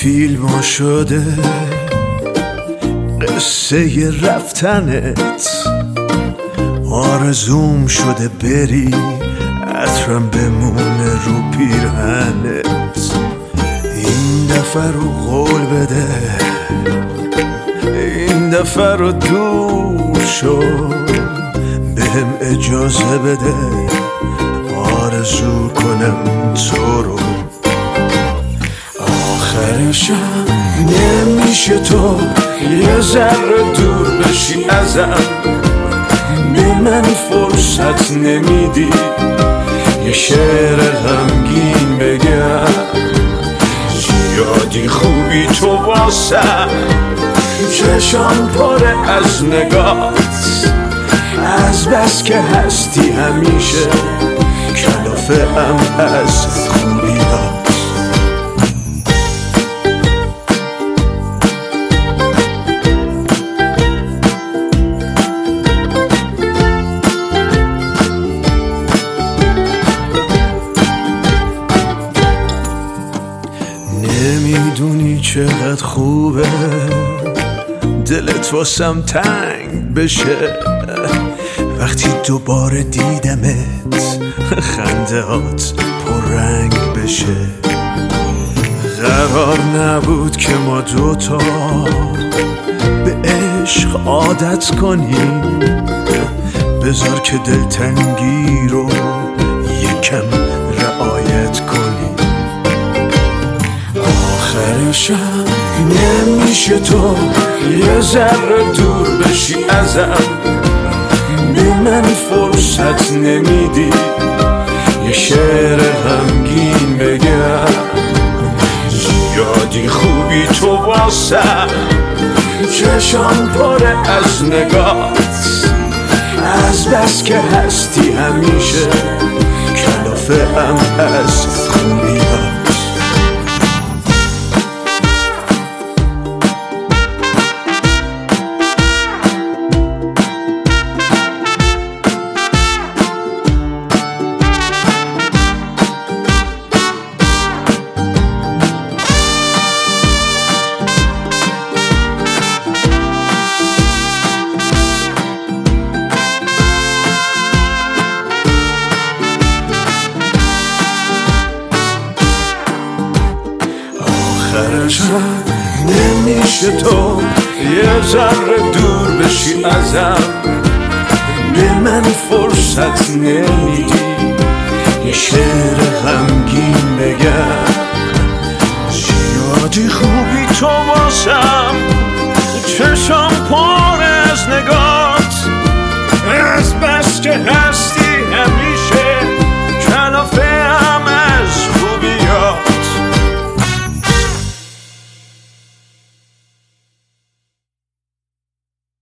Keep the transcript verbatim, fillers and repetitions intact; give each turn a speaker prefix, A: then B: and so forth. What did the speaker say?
A: فیلم شده قصه رفتنت، آرزوم شده بری عطرم بمونه رو پیرهنت. این دفعه رو قول بده، این دفعه رو دور شو، بهم اجازه بده آرزو کنم تو رو. آخرشم نمیشه تو یه ذره دور بشی ازم، به من فرصت نمیدی یه شعر غمگین بگم. زیادی خوبی تو واسم، چشام پره از نگات، از بس که هستی همیشه کلافه ام از خوبیات. نمیدونی چقدر خوبه دلت واسم تنگ بشه وقتی دوباره دیدمت، خنده هات پررنگ بشه. قرار نبود که ما دوتا به عشق عادت کنیم، بذار که دلتنگی رو یکم رعایت کنیم. آخرشم نمیشه تو یه ذره دور بشی ازم، به من فرصت نمیدی یه شعر غمگین بگم. زیادی خوبی تو واسم، چشام پره از نگات، از بس که هستی همیشه کلافه ام از خوبیات. آخرشم نمیشه تو یه ذره دور بشی ازم، به من فرصت نمیدی یه شعر غمگین بگم.